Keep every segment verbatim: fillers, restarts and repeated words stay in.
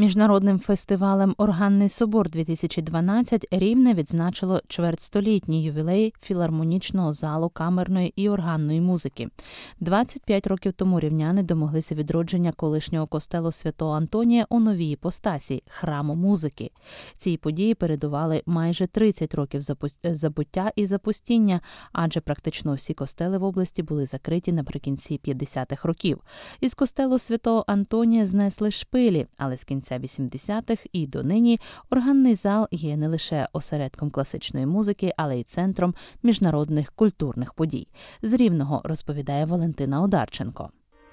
Міжнародним фестивалем «Органний собор-дві тисячі дванадцять» Рівне відзначило чвертьстолітній ювілей філармонічного залу камерної і органної музики. двадцять п'ять років тому рівняни домоглися відродження колишнього костелу Святого Антонія у новій іпостасі – храму музики. Цій події передували майже тридцять років забуття і запустіння, адже практично усі костели в області були закриті наприкінці п'ятдесятих років. Із костелу Святого Антонія знесли шпилі, але з кінця вісімдесятих і донині органний зал є не лише осередком класичної музики, але й центром міжнародних культурних подій. З Рівного розповідає Валентина Одарченко.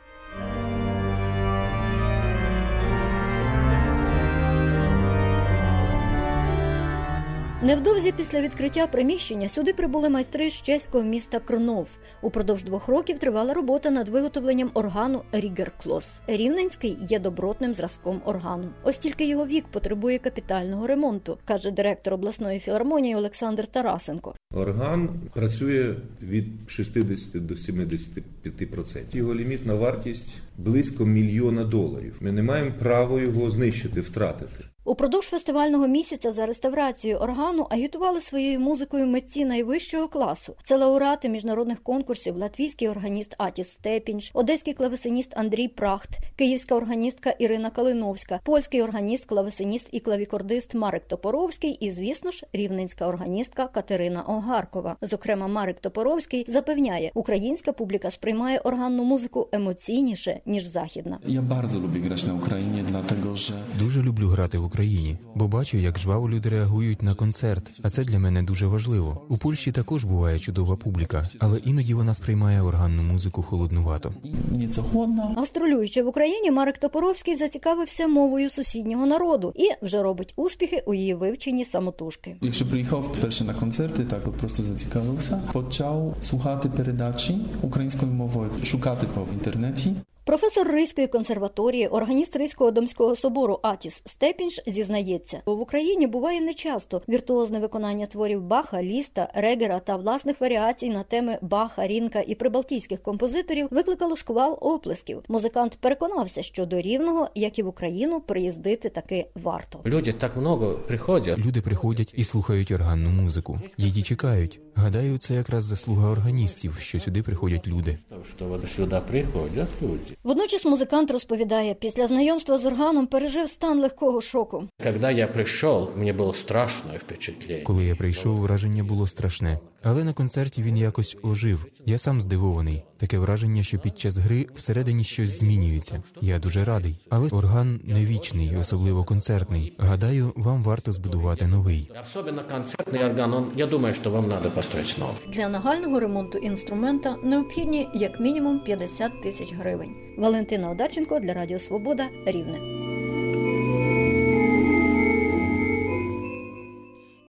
Невдовзі після відкриття приміщення сюди прибули майстри з чеського міста Крнов. Упродовж двох років тривала робота над виготовленням органу Рігер-Клос. Рівненський є добротним зразком органу. Ось тільки його вік потребує капітального ремонту, каже директор обласної філармонії Олександр Тарасенко. Орган працює від шістдесят до сімдесят п'ять відсотків. Його лімітна вартість близько мільйона доларів. Ми не маємо права його знищити, втратити. Упродовж фестивального місяця за реставрацію органу агітували своєю музикою митці найвищого класу. Це лауреати міжнародних конкурсів: латвійський органіст Атіс Степінш, одеський клавесиніст Андрій Прахт, київська органістка Ірина Калиновська, польський органіст, клавесиніст і клавікордист Марек Топоровський і, звісно ж, рівненська органістка Катерина Огаркова. Зокрема, Марек Топоровський запевняє, українська публіка сприймає органну музику емоційніше, ніж західна. Я дуже люблю грати на Україні, тому що... Дуже люблю грати в Україні, бо бачу, як жваво люди реагують на концерт, а це для мене дуже важливо. У Польщі також буває чудова публіка, але іноді вона сприймає органну музику холоднувато. Гастролюючи в Україні, Марек Топоровський зацікавився мовою сусіднього народу і вже робить успіхи у її вивченні самотужки. Якщо приїхав вперше на концерти, так от просто зацікавився, почав слухати передачі українською мовою, шукати по інтернеті. Професор Ризької консерваторії, органіст Ризького Домського собору Атіс Степінш зізнається, в Україні буває нечасто віртуозне виконання творів Баха, Ліста, Регера та власних варіацій на теми Баха, Рінка і прибалтійських композиторів викликало шквал оплесків. Музикант переконався, що до Рівного, як і в Україну, приїздити таки варто. Люди так много приходять. Люди приходять і слухають органну музику. Її чекають. Гадаю, це якраз заслуга органістів, що сюди приходять люди. Що сюди приходять люди. Водночас музикант розповідає, після знайомства з органом пережив стан легкого шоку. Коли я прийшов, мені було страшне впечатлення. Коли я прийшов, враження було страшне. Але на концерті він якось ожив. Я сам здивований. Таке враження, що під час гри всередині щось змінюється. Я дуже радий. Але орган не вічний, особливо концертний. Гадаю, вам варто збудувати новий. Особливо концертний орган, я думаю, що вам треба построїти новий. Для нагального ремонту інструмента необхідні як мінімум п'ятдесят тисяч гривень. Валентина Одарченко для Радіо Свобода, Рівне.